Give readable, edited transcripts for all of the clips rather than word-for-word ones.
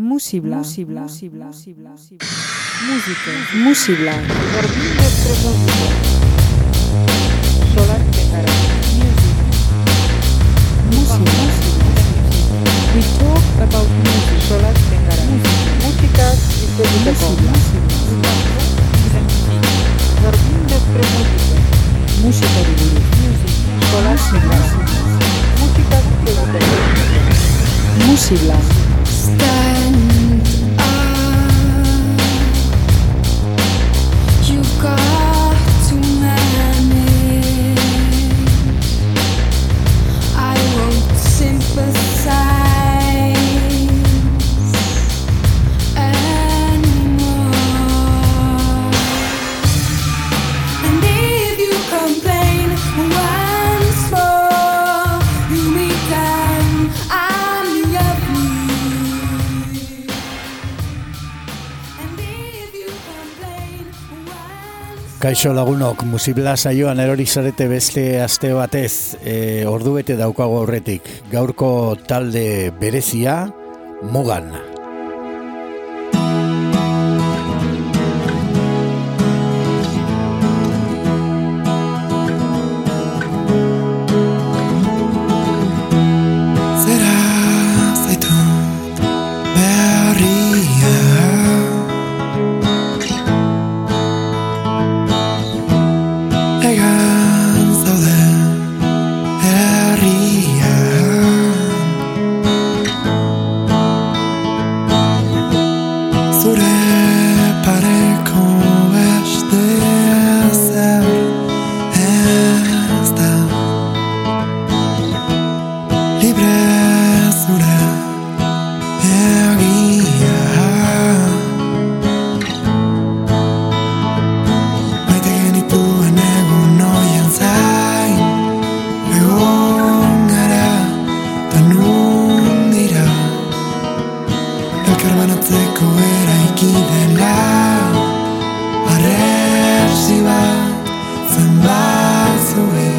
Musibla. Musibla. Música. Musibla. Solar Tegara. Musibla. We talk about music. Solar Tegara. Música iztegiteko. Berdin bezpre musika. Musikari buruz. Solar Tegara. Música iztegiteko. Musibla. Stand up. You got to manage. I won't sympathize anymore. And if you complain once more, you meet them. I'm the ugly. And if you complain once. Kaixo lagunok, Musibla saioan erori zarete beste aste batez, ordu bete daukago aurretik. Gaurko talde berezia, Mugan. Zera zaitut berria Egan zauden herrian Zure pareko beste ezer ez da Libre zure egia Maite genituen egun oien zain Egon gara eta nun dira Elkar banatzeko eraiki dela Arresi bat zenbat zuen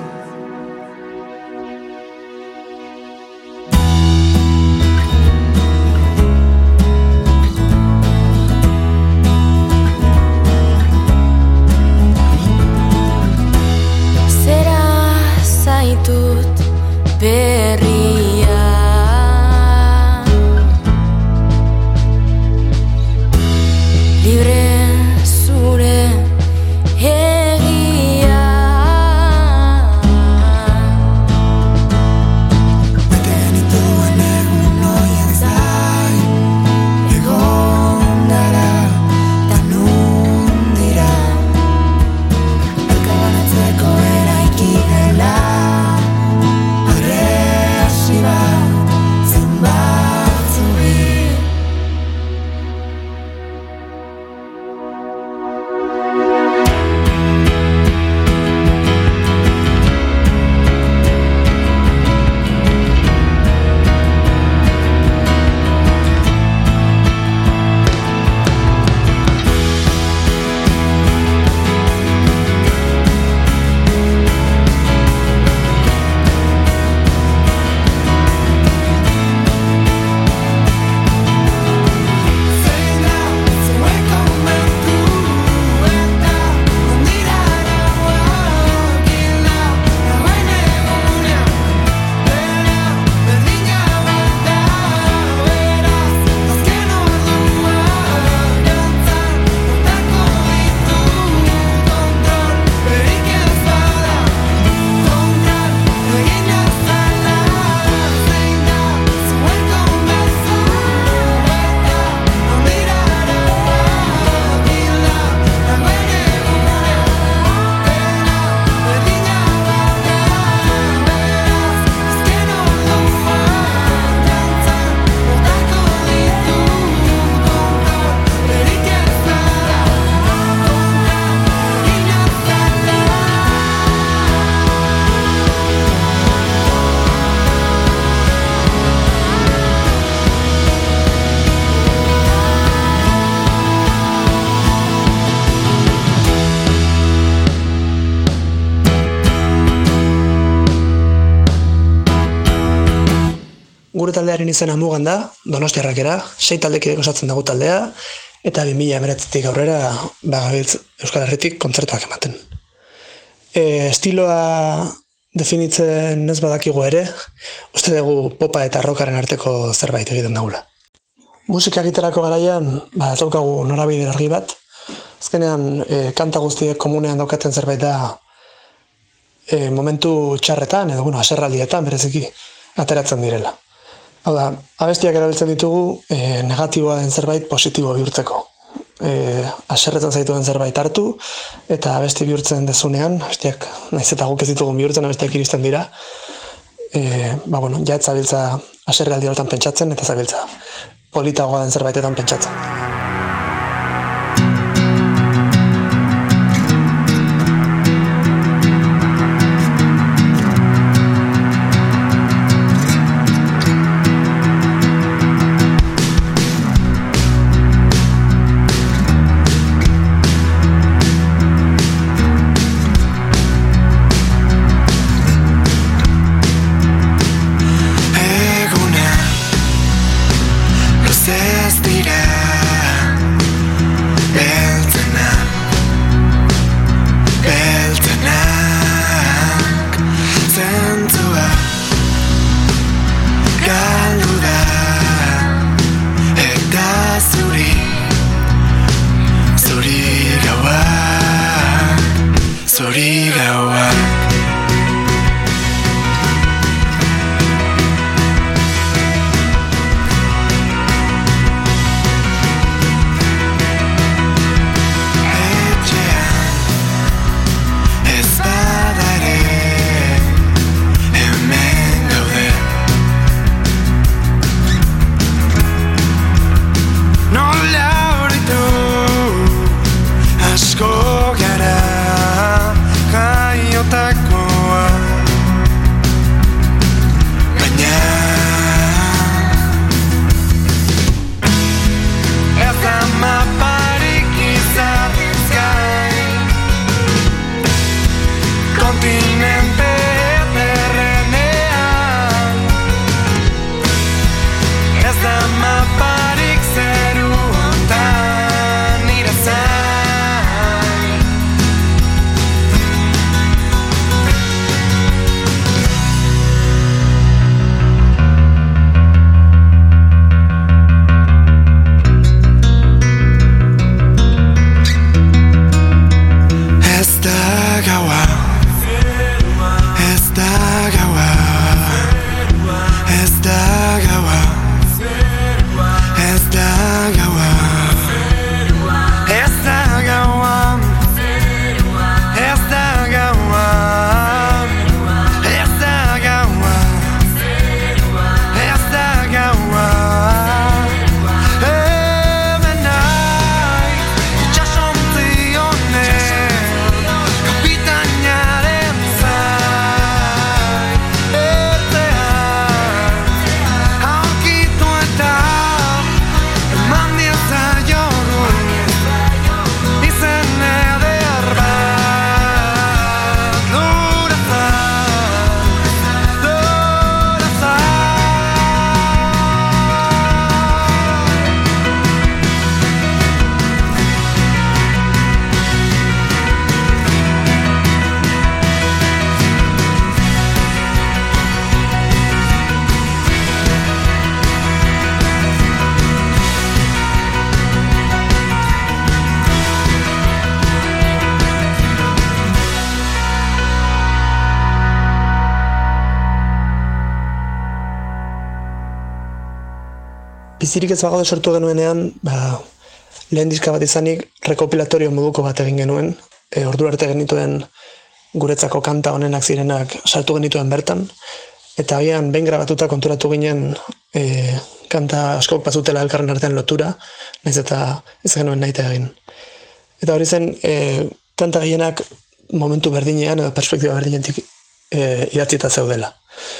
Zera zaitut berria Libre zure egia gure taldearen izena Mugan da, Donostiarrakera, 6 taldekidek osatzen dugu taldea, eta 2019tik aurrera gabiltz Euskal Herritik kontzertuak ematen. Estiloa definitzen ez badakigu ere, uste dugu popa eta rockaren arteko zerbait egiten dugula. Musika egiterako garaian, daukagu norabide argi bat. Azkenean, kanta guztiek komunean daukaten zerbait da momentu txarretan, edo haserraldietan bereziki ateratzen direla. Hau da, abestiak erabiltzen ditugu negatiboa den zerbait positibo bihurtzeko. Haserretzen zaituen zerbait hartu, eta abesti bihurtzen dezunean, abestiak, nahiz eta guk ez ditugun bihurtzen, abestiak iristen dira, ja ez zabiltza haserraldi horretan pentsatzen, eta zabiltza politagoa den zerbaitetan pentsatzen. Bizirik ez bagaude sortu genuenean, lehen diska bat izanik, rekopilatorio moduko bat egin genuen, ordu arte genituen guretzako kanta honenak zirenak sartu genituen bertan, eta agian behin grabatuta konturatu ginen kanta askok bazutela elkarren artean lotura, nahiz eta ez genuen nahi egin. Eta hori zen, kanta gehienak momentu berdinean edo perspektiba berdinetik idatzita zeudela.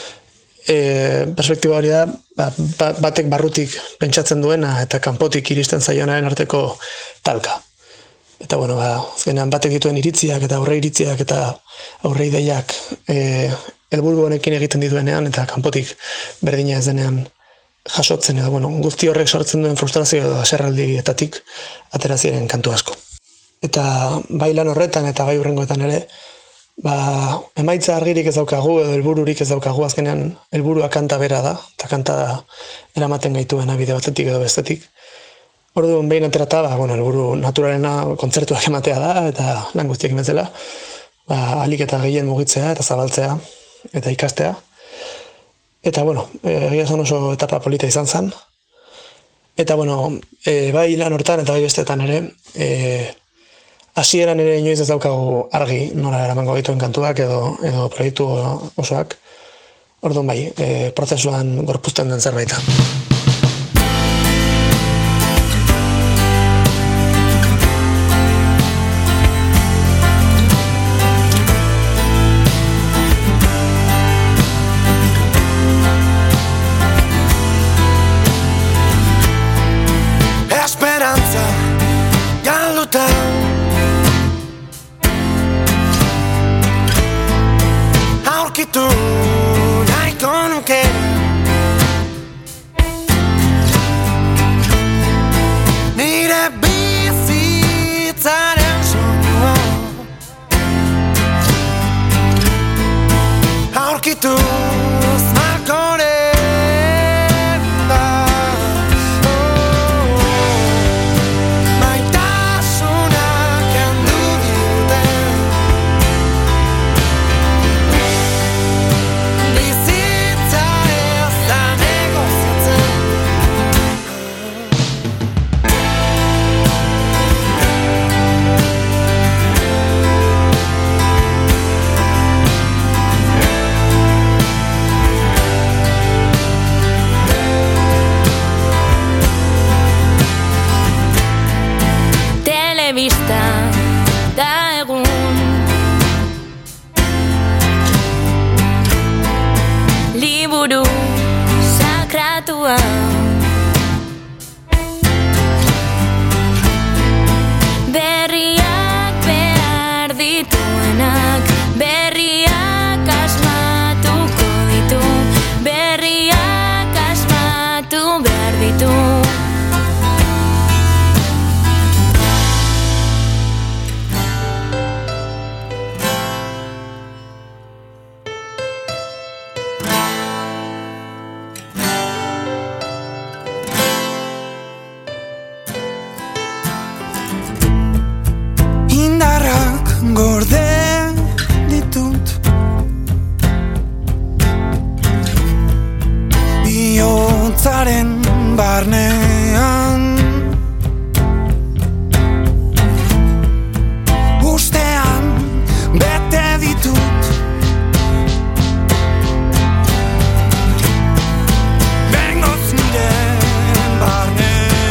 Perspektiba hori da, batek barrutik pentsatzen duena eta kanpotik iristen zaionaren arteko talka. Eta azkenean batek dituen iritziak eta aurre iritziak eta aurre ideiak helburu honekin egiten dituenean eta kanpotik berdina ez denean jasotzen edo, guzti horrek sortzen duen frustrazio edo haserraldietatik atera ziren kantu asko. Eta bai lan horretan eta bai hurrengoetan ere, emaitza argirik ez daukagu edo helbururik ez daukagu, azkenean helburua kanta bera da, eta kanta eramaten gaituena bide batetik edo bestetik. Orduan behin aterata, helburu naturalena kontzertuak ematea da, eta lan guztiak bezala, ahalik eta gehien mugitzea eta zabaltzea eta ikastea. Eta, egia esan oso etapa polita izan zen. Eta, bai lan hortan eta bai bestetan ere, hasieran ere inoiz ez daukagu argi nola eramango dituen kantuak edo proiektu osoak. Orduan bai, prozesuan gorpuzten den zerbait. Esperantza galduta aurkitu nahiko nuke nire bizitzaren soinua aurkitu malkoren da. Telebista da egun liburu sakratua berriak behar dituenak berriak asmatuko ditu berriak asmatu behar ditu. Gorde ditut bihotzaren barnean ustean bete ditut bengoz nire barnean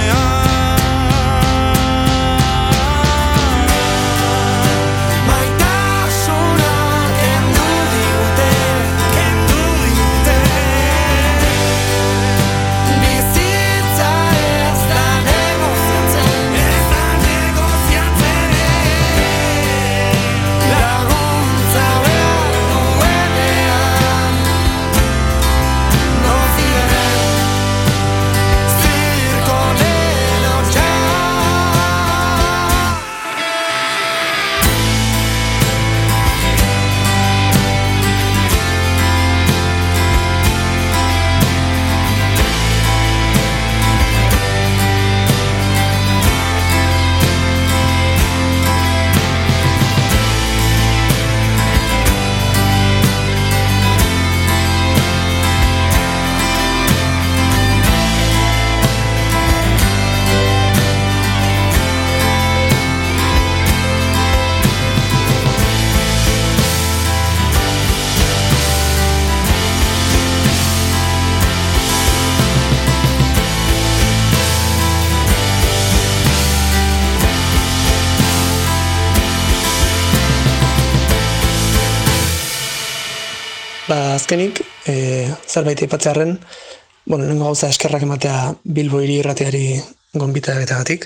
Azkenik, zerbait aipatzearren, nengo gauza eskerrak ematea Bilbo Hiri Irratiari gonbitagatik.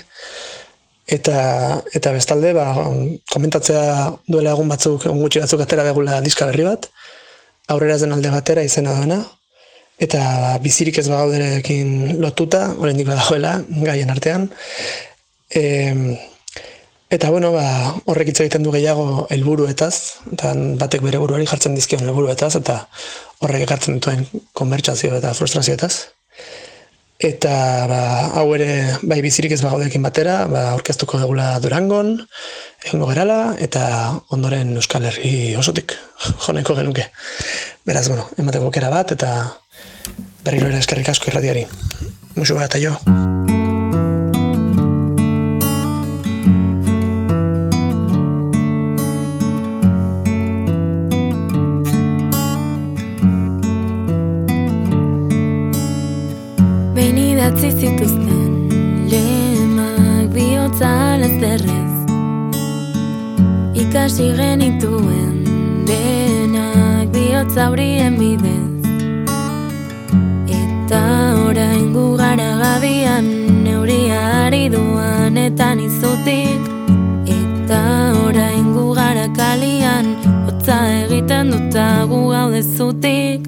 Eta bestalde, komentatzea duela egun gutxi batzuk atera begula diska berri bat, aurrera zen alde batera izena duena, eta bizirik ez bagauderekin lotuta, oraindik badagoela gaien artean. Eta horrek hitz egiten du gehiago helburuetaz, eta batek bere buruari jartzen dizkion helburuetaz, eta horrek ekartzen dituen konbertsazio eta frustrazioetaz. Eta hau ere bai bizirik ez bagauderekin batera, aurkeztuko dugula Durangon, egongo gerala, eta ondoren Euskal Herri osotik joneko genuke. Beraz, emateko aukera bat, eta berriro ere eskerrik asko irratiari. Musu bat, aio. Idatzi zituzten lemak bihotza alazterrez, ikasi genituen denak bihotza horien bidez, eta orain gu gara gabian euria ari duan eta nizutik, eta orain gu gara kalian hotza egiten duta gu gaude zutik.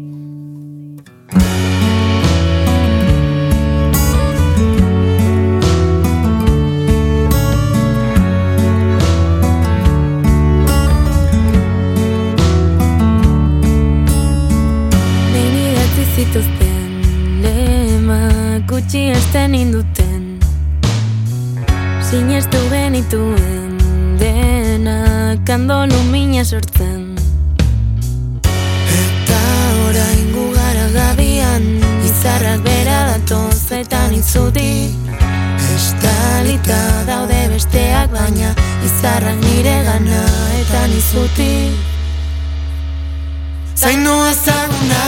Zituzten lemak gutxi esten induten, sinestu genituen denak kandolu mina sortzen, eta orain gu gara gabian izarrak bera datoz eta nizutik, estalita daude besteak baina izarrak nire gana eta nizutik. Zainu ezaguna,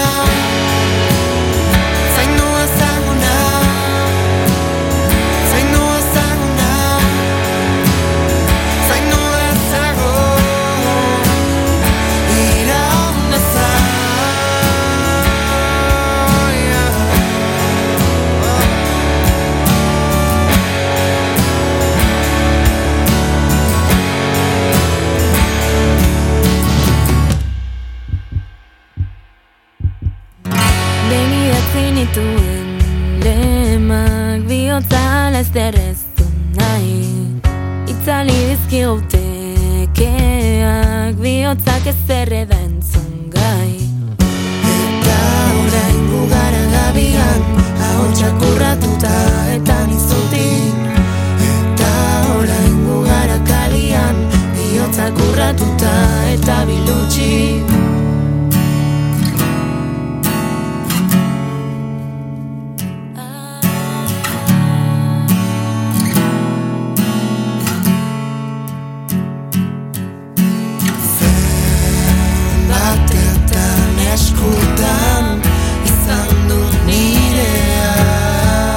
zainu ezaguna, zainu ezaguna, zainu ezago, iraun ezan. Zinituen lemak bihotza alazterrez du nahi, itzali dizkigute keak bihotzak ezerre da entzun gai, eta orain gu gara gabian ahotsak urratuta eta nizutik, eta orain gu gara kalian bihotzak urratuta eta bilutxik. Eskutan izan du nirea.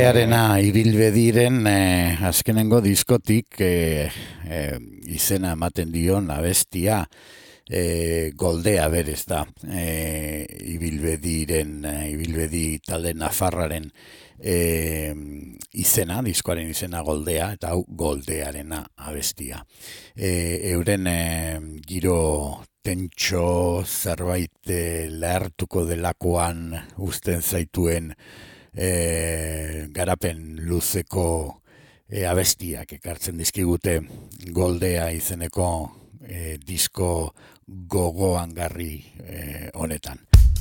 Goldearena ibilbediren azkenengo diskotik izena ematen dion abestia Goldea berez da. Ibilbedi talde nafarraren izena, diskoaren izena Goldea, eta hau Goldearena abestia. Euren giro tentxo zerbait lehartuko delakoan uzten zaituen garapen luzeko abestiak ekartzen dizkigute Goldea izeneko disko gogoangarri honetan.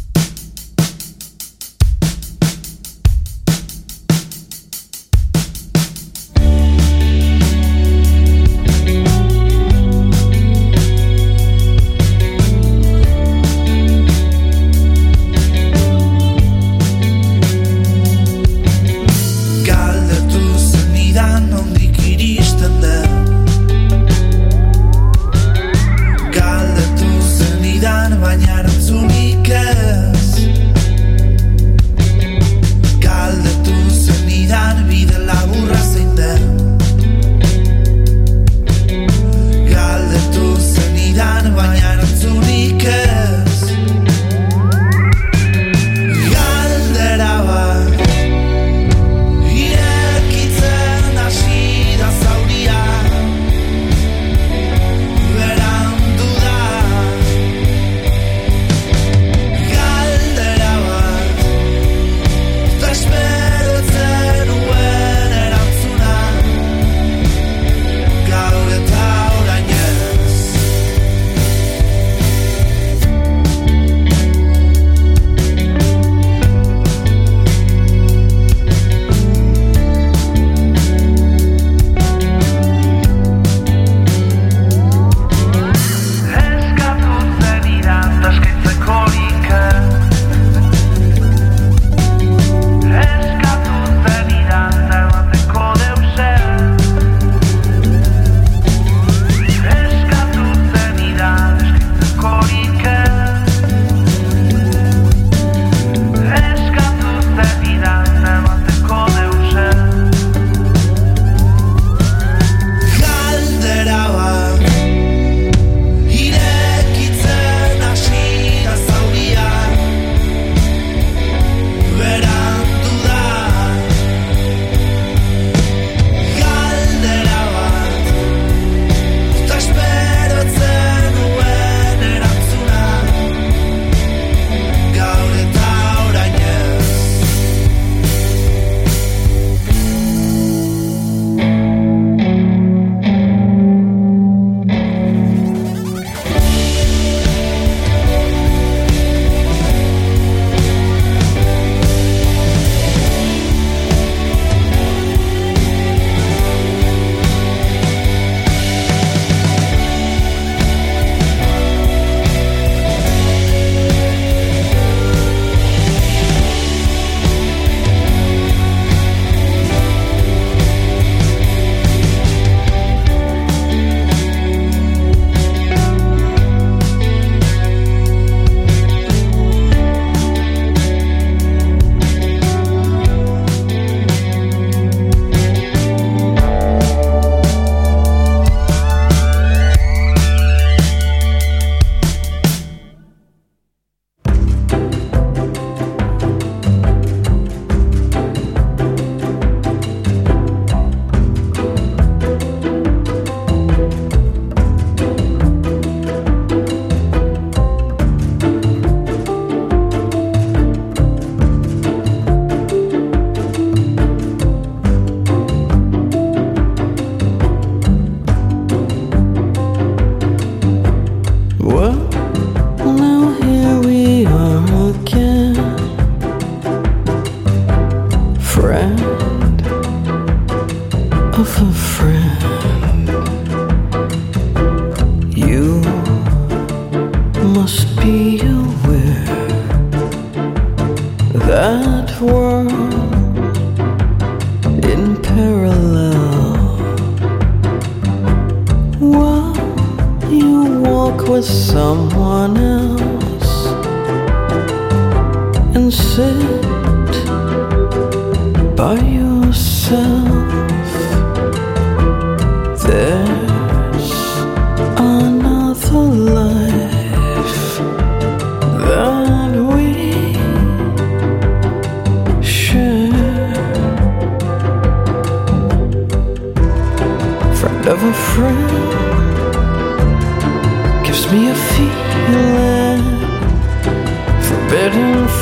With someone else and sit by your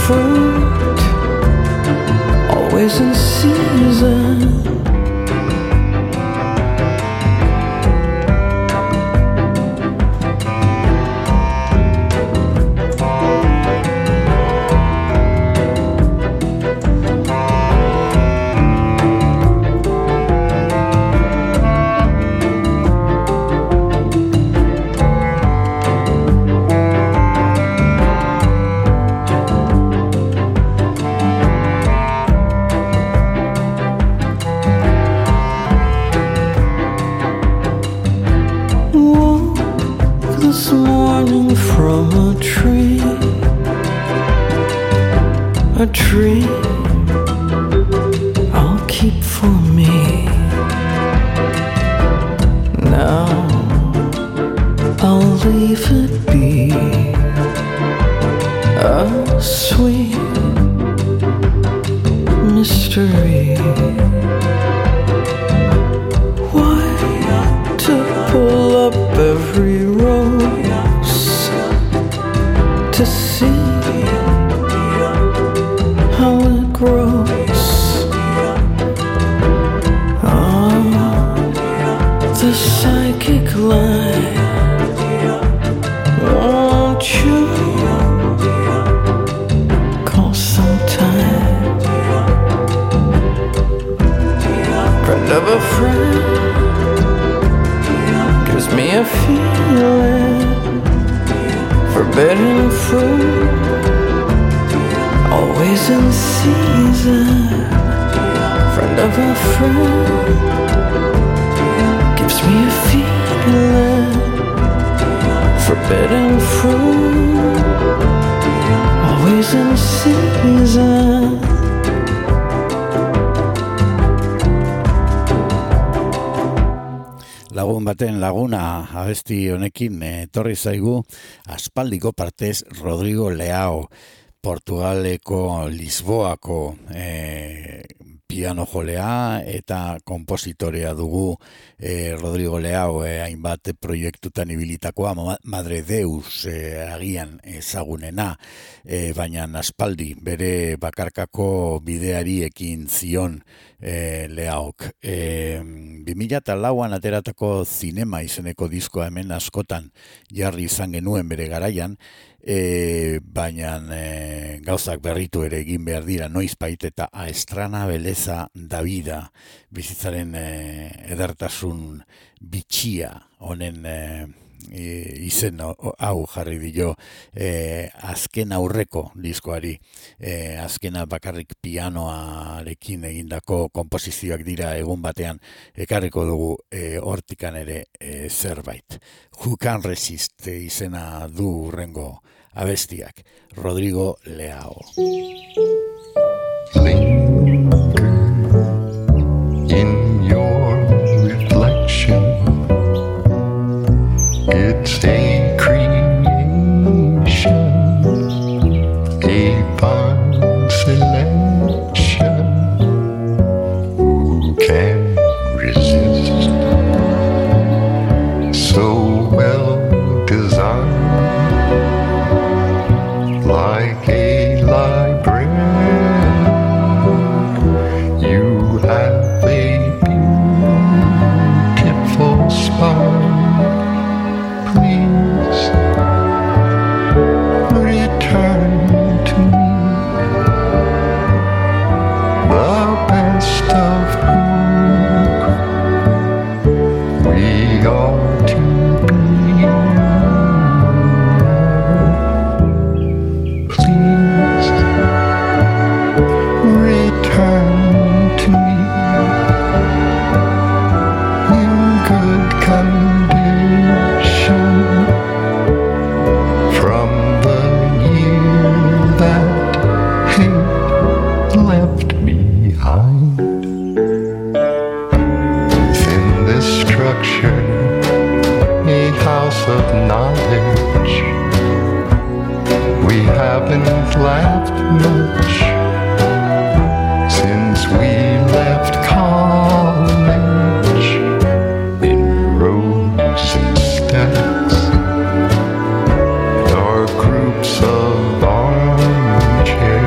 fruit, always in season. A tree I'll keep for me. Now I'll leave it be a sweet mystery. Why to pull up every rose to see how it grows? The psychic line, won't you call sometime? Friend of a friend gives me a feeling, forbidden fruit, always in season. Friend of a friend gives me a feeling, forbidden fruit, always in season. Lagun baten laguna abesti honekin etorri zaigu aspaldiko partez Rodrigo Leao, Portugaleko Lisboako piano jolea eta kompositorea dugu. Rodrigo Leao hainbat proiektutan ibilitakoa, Madre Deus agian ezagunena, baina aspaldi bere bakarkako bideari ekin zion Leaok. 2004an ateratako Zinema izeneko diskoa hemen askotan jarri izan genuen bere garaian, baina gauzak berritu ere egin behar dira noizbait, eta A Estrana Beleza da Vida, bizitzaren edertasun bitxia honen izen hau jarri dio azken aurreko diskoari. Azkena bakarrik pianoarekin egindako komposizioak dira, egun batean ekarriko dugu hortikan ere zerbait. Who Can Resist izena du hurrengo abestiak, Rodrigo Leao. Linger in your reflection. It's a creation, a fine selection. Who can resist? So well designed, like a librarian. You have a beautiful spark. Please return to me the best of who we are to be. Please return to me in good condition from the year that hate left behind. Within this structure, a house of knowledge, we haven't laughed much since we left college. In rows and stacks, our groups of armchairs.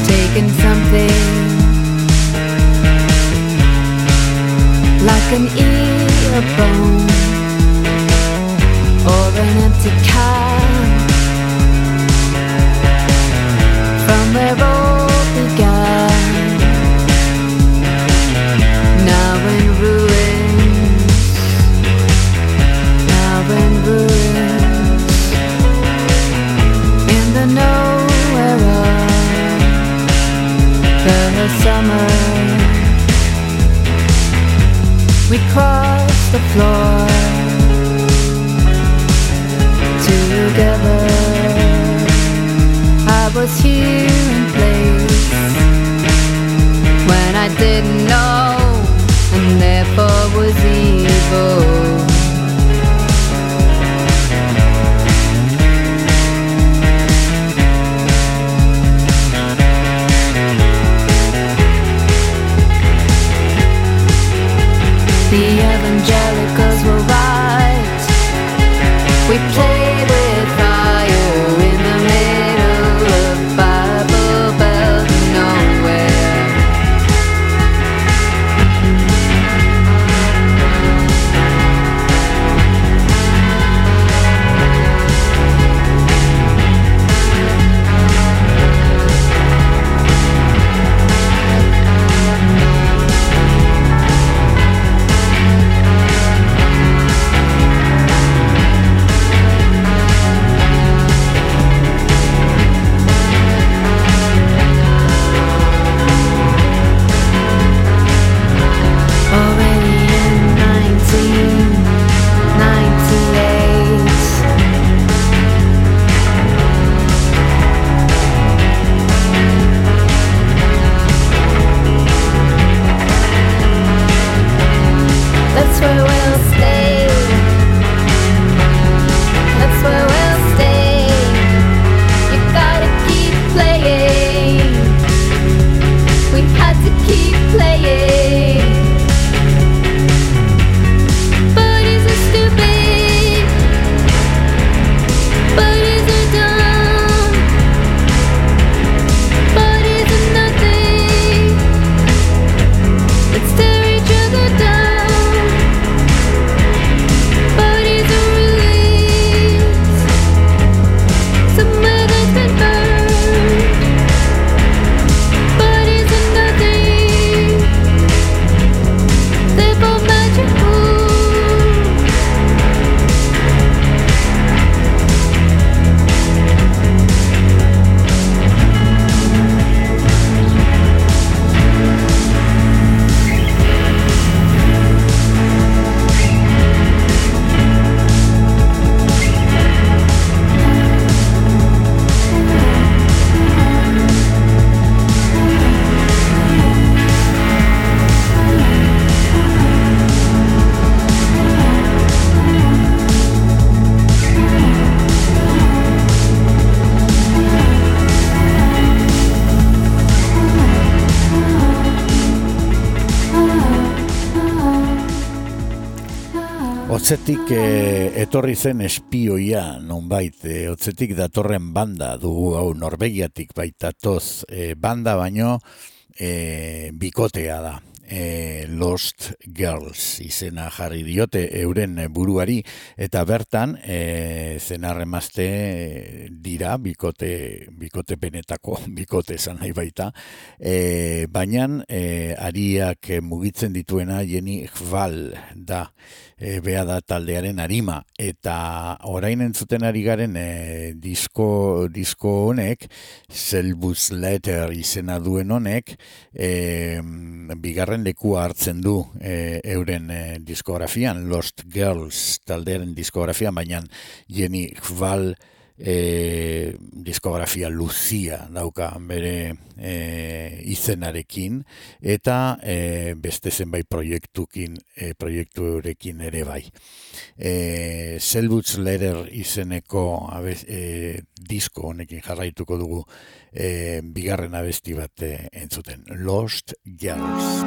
taking something like an earbone or an empty can from where all began. Now in ruins, now in ruins, in the nowhere of the summer. We crossed the floor together. I was here in place when I didn't know, and therefore was evil. The evangelicals were right. We played with fire in the middle of Bible Belt nowhere. Otzetik etorri zen espioia, nonbait, otzetik datorren banda dugu, hau Norvegiatik baitatoz, banda baino bikotea da. Lost Girls izena jarri diote euren buruari, eta bertan zenarremazte dira bikote benetako bikote esan nahi baita, baina ariak mugitzen dituena Jenny Hval da, bea da taldearen arima, eta orain entzuten ari garen disko honek, Selbus Letter izena duen honek, bigarren lekua hartzen du euren diskografian, Lost Girls taldearen diskografian, baina Jenny Hval diskografia luzia dauka bere izenarekin, eta beste zenbait proiekturekin ere bai. Selbus Letter izeneko disko honekin jarraituko dugu bigarren abesti bat entzuten, Lost Girls.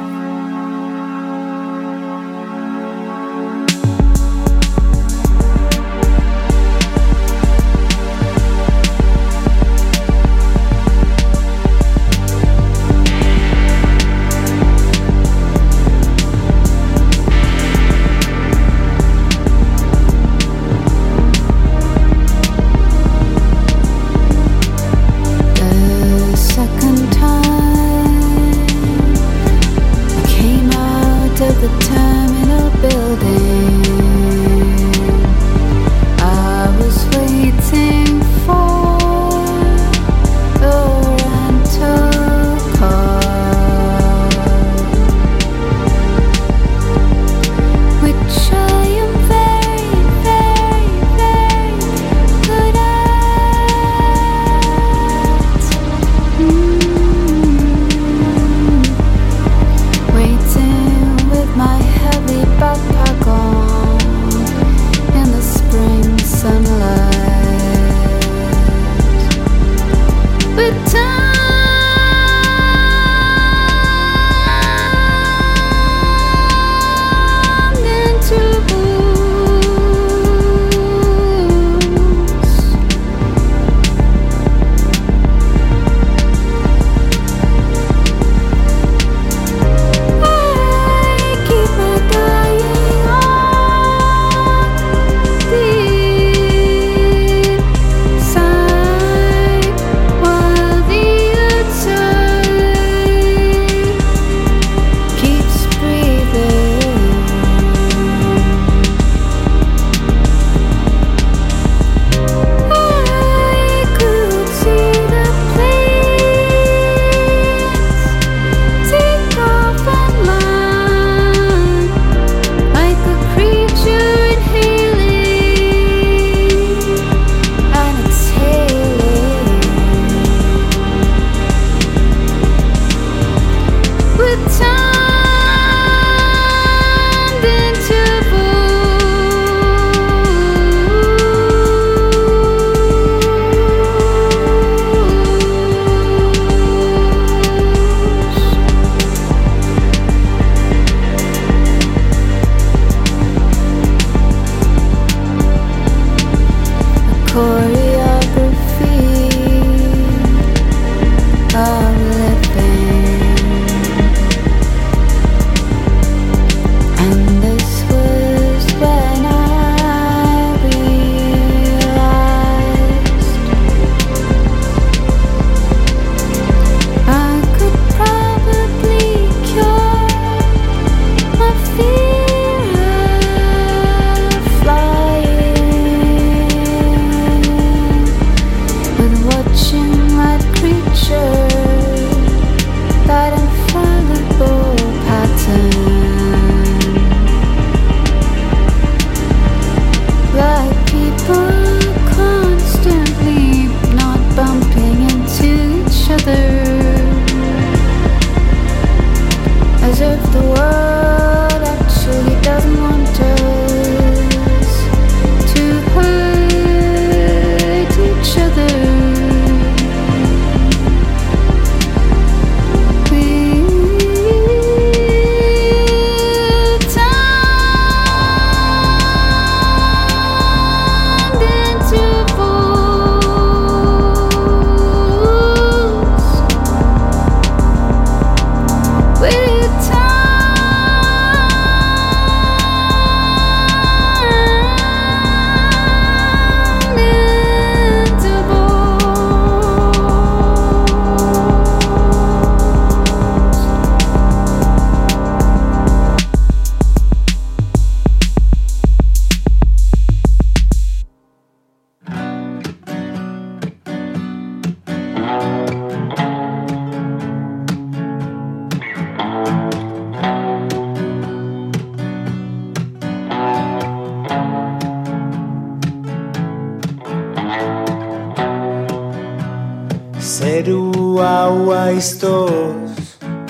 aiztoz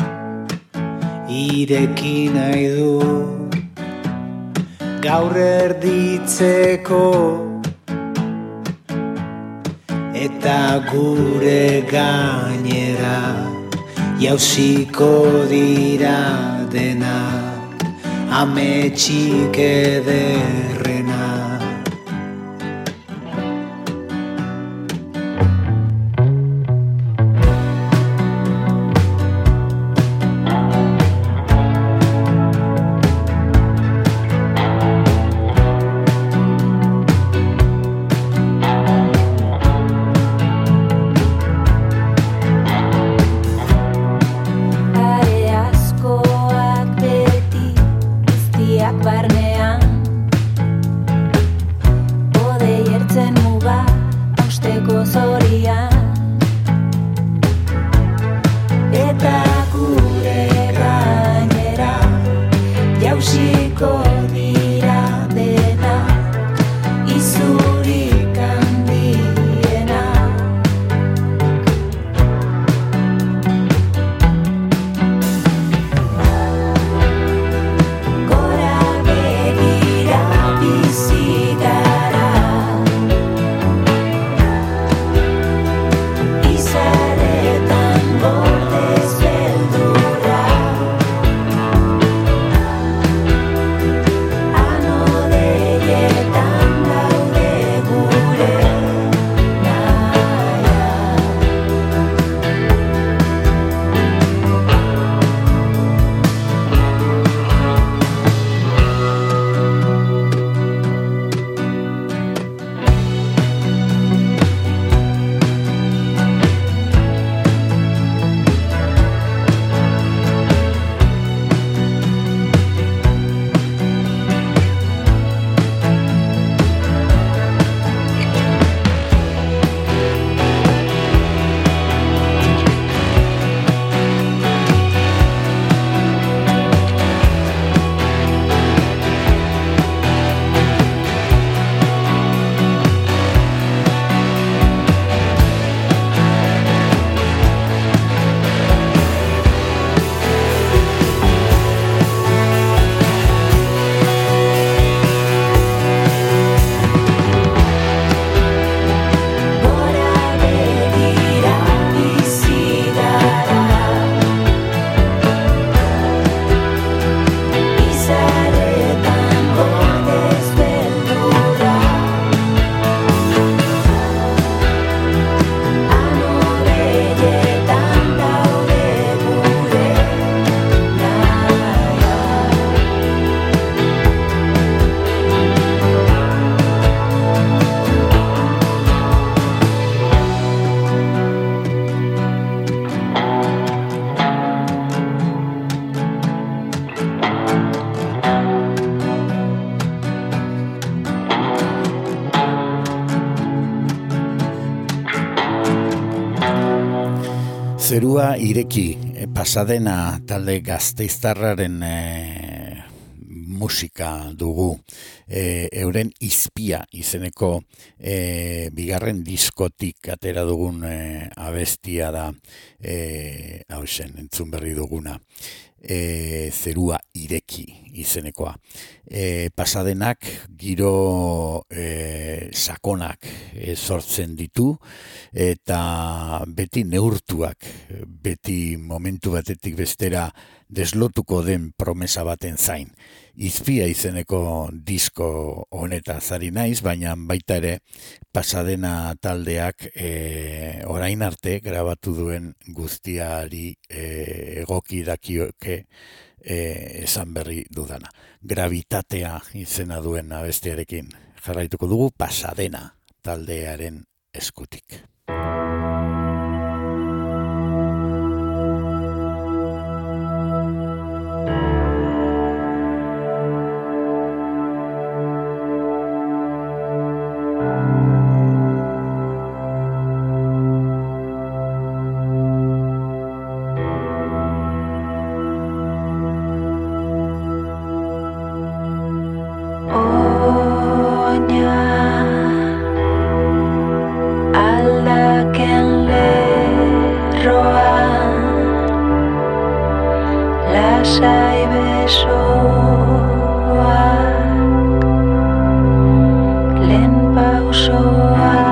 ireki nahi du gaur erditzeko eta gure gainera jauziko dira dena ametxik ederrena. Zerua ireki, Pasadena talde gasteiztarraren musika dugu. Euren Izpia izeneko bigarren diskotik atera dugun abestia da hausen entzun berri duguna. Zerua ireki izenekoa. Pasadenak giro sakonak sortzen ditu eta beti neurtuak, beti momentu batetik bestera deslotuko den promesa baten zain. Izpia izeneko disko honetaz ari naiz, baina baita ere Pasadena taldeak orain arte grabatu duen guztiari egoki dakioke esan berri dudana. Gravitatea izena duen abestiarekin jarraituko dugu Pasadena taldearen eskutik. Aldatu lasai besoak, lehen pausoak.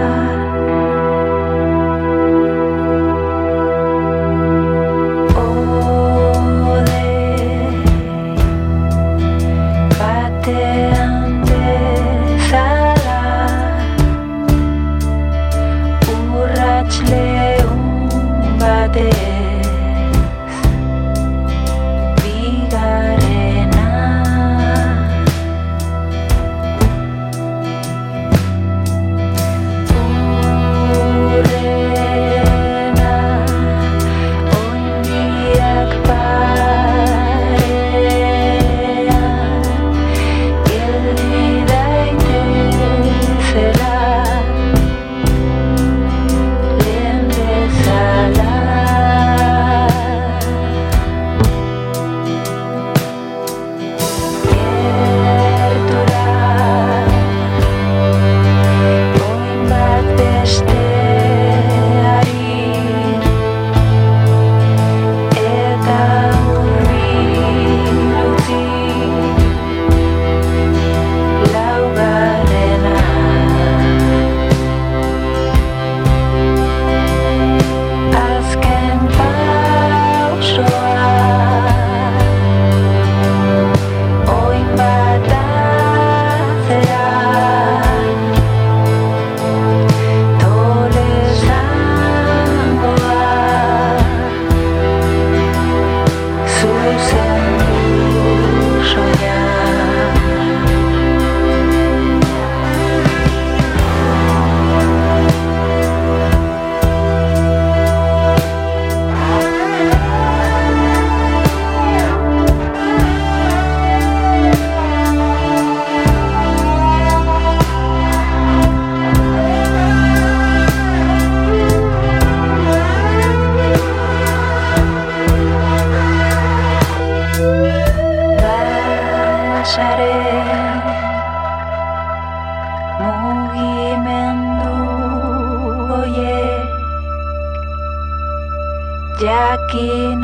Jakin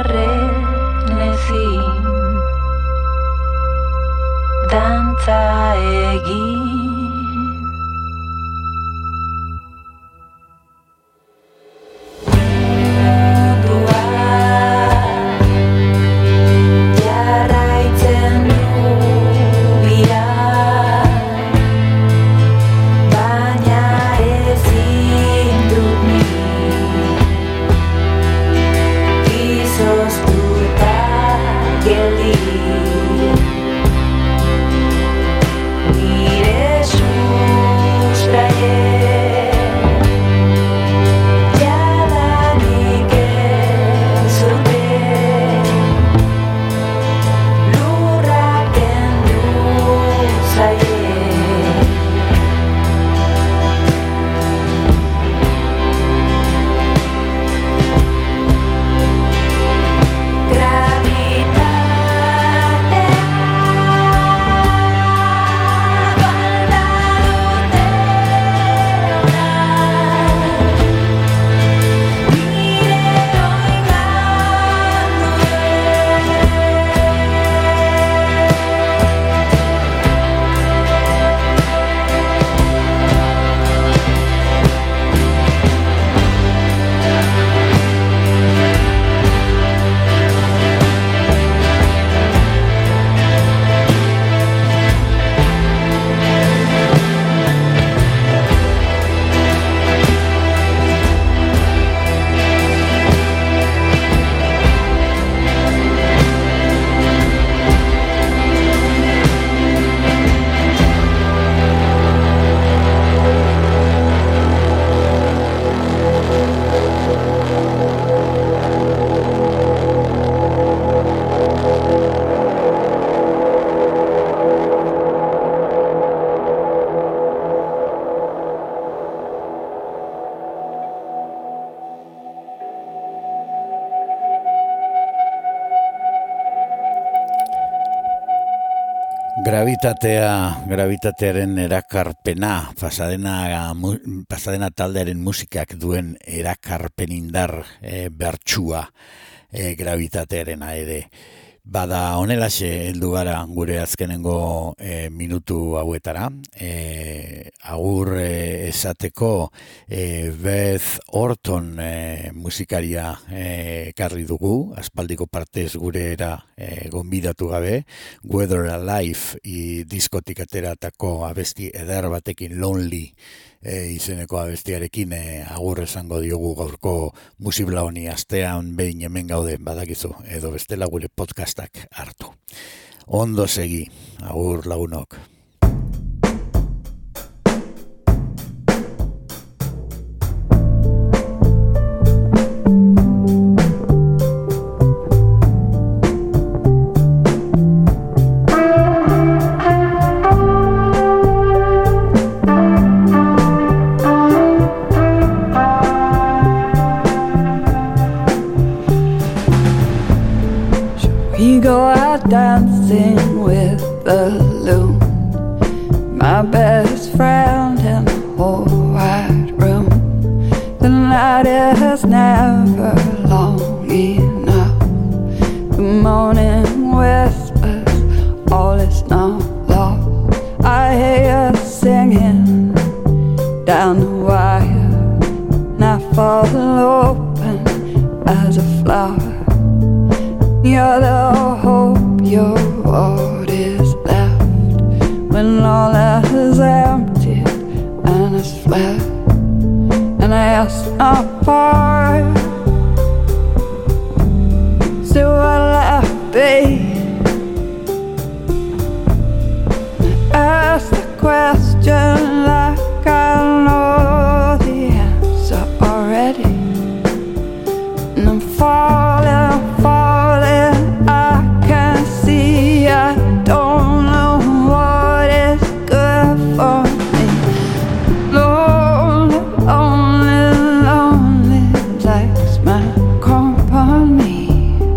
arren ezin dantza egin. Gravitatearen erakarpena, pasadena taldearen musikak duen erakarpen indar bertsua gravitatearena ere. Bada honelaxe heldu gara gure azkenengo minutu hauetara. Agur esateko Beth Orton musikaria ekarri dugu, aspaldiko partez gurera gonbidatu gabe, Weather Alive diskotik ateratako abesti eder batekin Lonely izeneko abestiarekin agur esango diogu gaurko musibla honi astean behin hemen gaude badakizu edo bestela gure podcastak hartu. Ondo segi, agur lagunok. We go out dancing with balloon, my best friend in the whole wide room. The night is never long enough. The morning whispers, all is not lost. I hear you singing down the wire, and I fall open as a flower. You're the hope, you're what is left when all is empty and is flat. And I ask my part, so will I be? I ask the question like I know the answer already. And I'm falling, I can see, I don't know what is good for me. Lonely, lonely, lonely likes my company.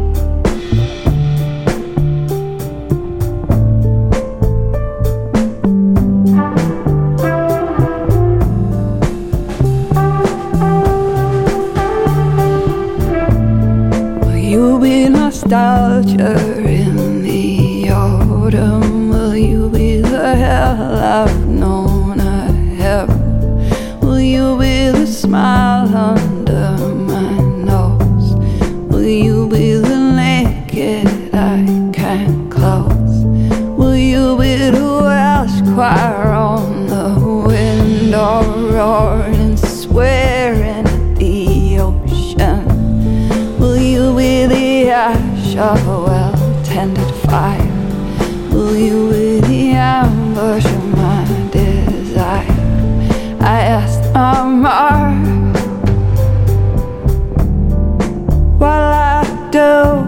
Will you be nostalgia in the autumn? Will you be the hell I've known I have? Will you be the smile under my nose? Will you be the naked I can't close? Will you be the Welsh choir on the window roaring and swearing at the ocean? Will you be the ash of a well-tended fire? Will you be the ambush of my desire? I asked my mom what I do.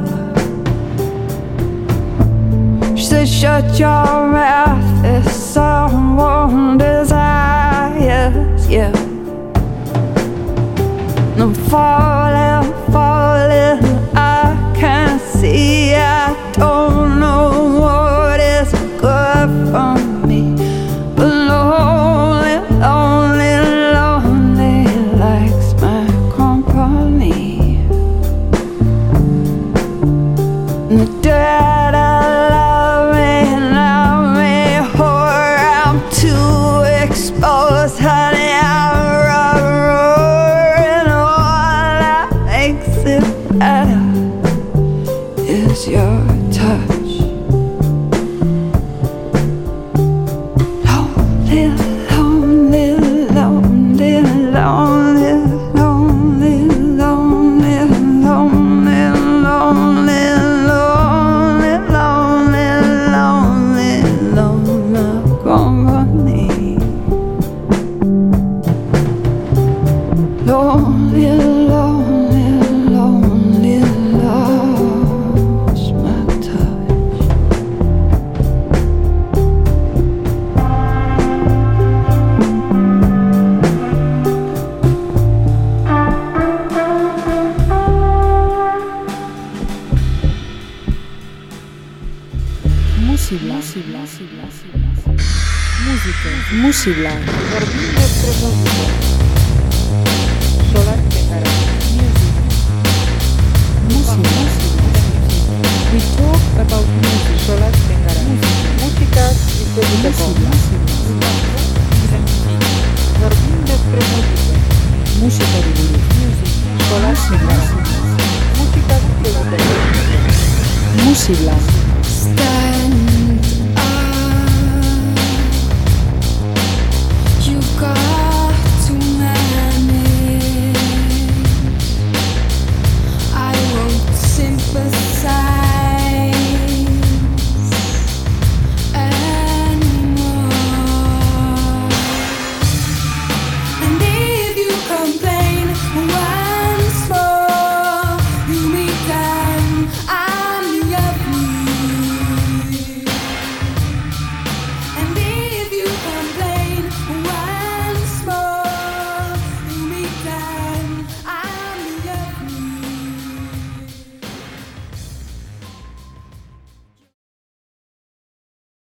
She said, shut your mouth if someone desires you. And I'm falling, falling, I can't see, I don't know what is good for me. But lonely, lonely, lonely likes my company. And the dead love me, whore, I'm too exposed, honey, I'm roaring. All that makes it better is your touch. Lonely, lonely, lonely, lonely, lonely, lonely, lonely, lonely, lonely, lonely, lonely company. Lonely, lonely, lonely, lost my touch. Musibla. Vorbim despre muzică. Solar Tehara. Musibla. Musibla. Start